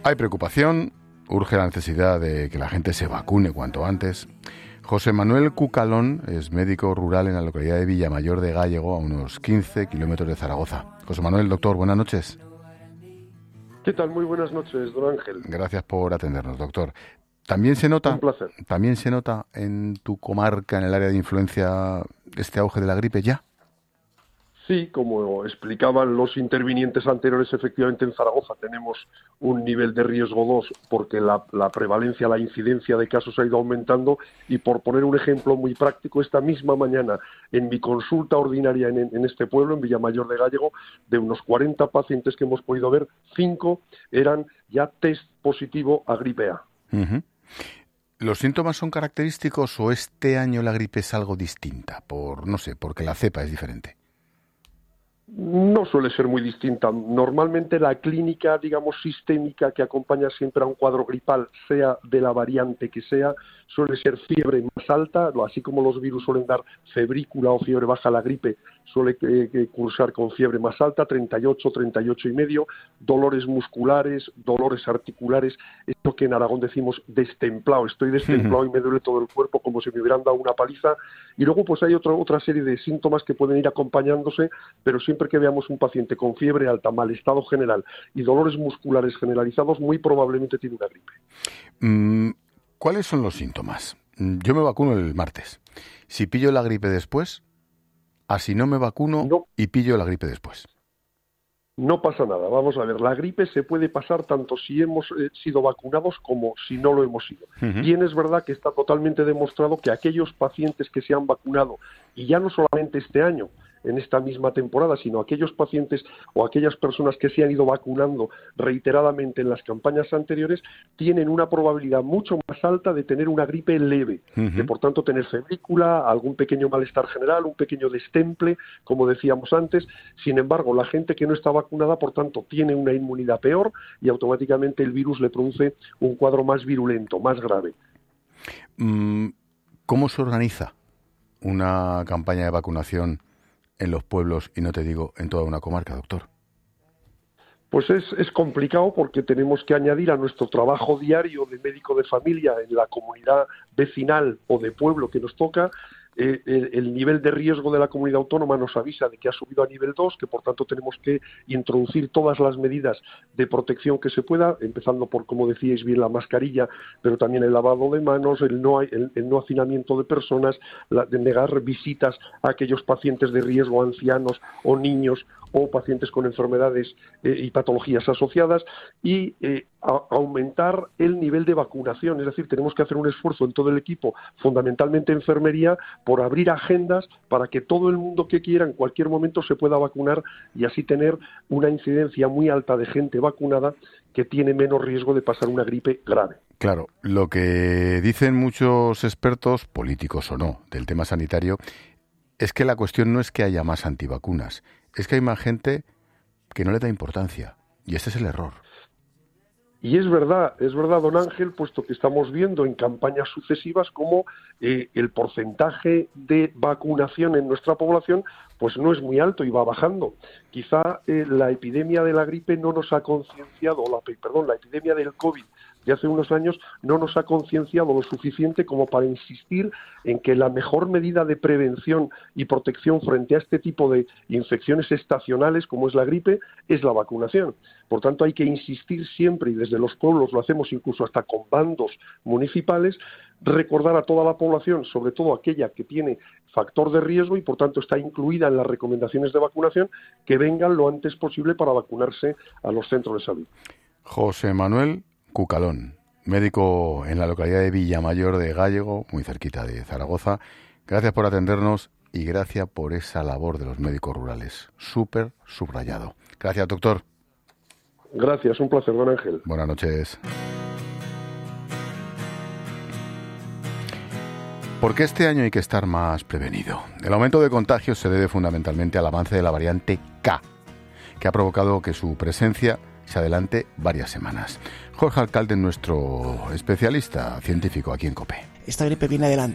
Hay preocupación, urge la necesidad de que la gente se vacune cuanto antes. José Manuel Cucalón es médico rural en la localidad de Villamayor de Gállego, a unos 15 kilómetros de Zaragoza. José Manuel, doctor, buenas noches. ¿Qué tal? Muy buenas noches, don Ángel. Gracias por atendernos, doctor. También se nota, un placer. ¿También se nota en tu comarca, en el área de influencia, este auge de la gripe ya? Sí, como explicaban los intervinientes anteriores, efectivamente en Zaragoza tenemos un nivel de riesgo 2 porque la prevalencia, la incidencia de casos ha ido aumentando, y por poner un ejemplo muy práctico, esta misma mañana en mi consulta ordinaria en este pueblo, en Villamayor de Gállego, de unos 40 pacientes que hemos podido ver, 5 eran ya test positivo a gripe A. Uh-huh. ¿Los síntomas son característicos o este año la gripe es algo distinta? Porque la cepa es diferente. No suele ser muy distinta. Normalmente la clínica, digamos, sistémica que acompaña siempre a un cuadro gripal, sea de la variante que sea, suele ser fiebre más alta, así como los virus suelen dar febrícula o fiebre baja, la gripe suele cursar con fiebre más alta, 38, 38,5, dolores musculares, dolores articulares, esto que en Aragón decimos destemplado, estoy destemplado y me duele todo el cuerpo como si me hubieran dado una paliza, y luego pues hay otra serie de síntomas que pueden ir acompañándose, pero siempre que veamos un paciente con fiebre alta, mal estado general y dolores musculares generalizados, muy probablemente tiene una gripe. ¿Cuáles son los síntomas? Yo me vacuno el martes. Si pillo la gripe después, así no me vacuno No. Y pillo la gripe después. No pasa nada. Vamos a ver, la gripe se puede pasar tanto si hemos sido vacunados como si no lo hemos sido. Uh-huh. Bien, es verdad que está totalmente demostrado que aquellos pacientes que se han vacunado, y ya no solamente este año, en esta misma temporada, sino aquellos pacientes o aquellas personas que se han ido vacunando reiteradamente en las campañas anteriores, tienen una probabilidad mucho más alta de tener una gripe leve, de por tanto tener febrícula, algún pequeño malestar general, un pequeño destemple, como decíamos antes. Sin embargo, la gente que no está vacunada, por tanto, tiene una inmunidad peor y automáticamente el virus le produce un cuadro más virulento, más grave. ¿Cómo se organiza una campaña de vacunación en los pueblos, y no te digo en toda una comarca, doctor? Pues es complicado, porque tenemos que añadir a nuestro trabajo diario de médico de familia en la comunidad vecinal o de pueblo que nos toca. El nivel de riesgo de la comunidad autónoma nos avisa de que ha subido a nivel 2, que por tanto tenemos que introducir todas las medidas de protección que se pueda, empezando por, como decíais bien, la mascarilla, pero también el lavado de manos, el no hacinamiento de personas, de negar visitas a aquellos pacientes de riesgo, ancianos o niños o pacientes con enfermedades y patologías asociadas, y aumentar el nivel de vacunación. Es decir, tenemos que hacer un esfuerzo en todo el equipo, fundamentalmente enfermería, por abrir agendas para que todo el mundo que quiera en cualquier momento se pueda vacunar, y así tener una incidencia muy alta de gente vacunada que tiene menos riesgo de pasar una gripe grave. Claro, lo que dicen muchos expertos, políticos o no, del tema sanitario, es que la cuestión no es que haya más antivacunas, es que hay más gente que no le da importancia, y ese es el error. Y es verdad, don Ángel, puesto que estamos viendo en campañas sucesivas cómo el porcentaje de vacunación en nuestra población pues no es muy alto y va bajando. Quizá la epidemia de la gripe no nos ha concienciado, la epidemia del COVID de hace unos años no nos ha concienciado lo suficiente como para insistir en que la mejor medida de prevención y protección frente a este tipo de infecciones estacionales como es la gripe es la vacunación. Por tanto, hay que insistir siempre, y desde los pueblos lo hacemos incluso hasta con bandos municipales, recordar a toda la población, sobre todo aquella que tiene factor de riesgo y por tanto está incluida en las recomendaciones de vacunación, que vengan lo antes posible para vacunarse a los centros de salud. José Manuel Cucalón, médico en la localidad de Villamayor de Gállego, muy cerquita de Zaragoza. Gracias por atendernos y gracias por esa labor de los médicos rurales. Súper subrayado. Gracias, doctor. Gracias, un placer, don Ángel. Buenas noches. ¿Por qué este año hay que estar más prevenido? El aumento de contagios se debe fundamentalmente al avance de la variante K, que ha provocado que su presencia se adelante varias semanas. Jorge Alcalde, nuestro especialista científico aquí en COPE. Esta gripe viene adelantada